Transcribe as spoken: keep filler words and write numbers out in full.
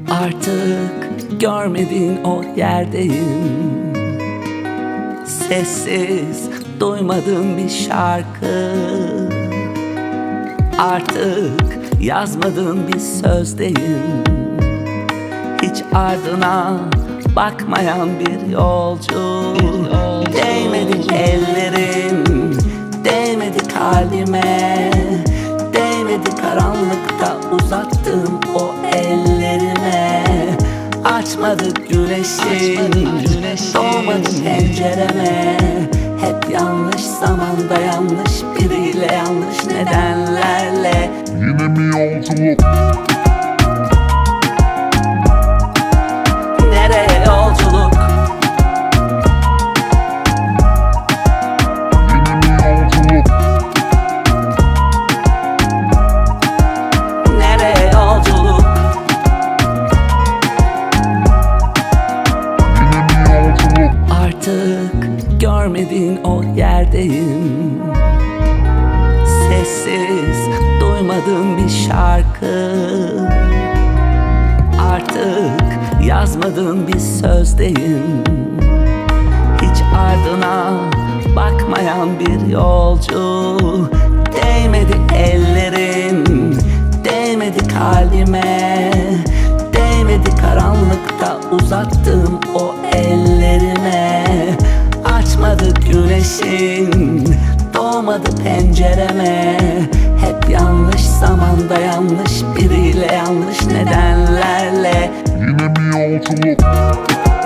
Artık görmediğin o yerdeyim. Sessiz duymadığım bir şarkı. Artık yazmadığım bir sözdeyim. Hiç ardına bakmayan bir yolcu. Değmedi ellerim, değmedi kalbime, değmedi karanlıkta uzattığım o ellerime. Açmadı güneşin, doğmadı pencereme. Hep yanlış zamanda, yanlış biriyle, yanlış nedenlerle. Yine mi yolculuk? Nereye yolculuk? Yine mi yolculuk? Nereye yolculuk? Yine mi yolculuk? Artık görmediğin o yerdeyim. Sessiz duymadığım bir şarkı. Artık yazmadığım bir sözdeyim. Hiç ardına bakmayan bir yolcu. Değmedi ellerim, değmedi kalbime, değmedi karanlıkta uzattığım o ellerime. Açmadı güneşin, doğmadı pencereme. Hep yanlış zamanda, yanlış biriyle, yanlış nedenlerle. Yine mi yolculuk?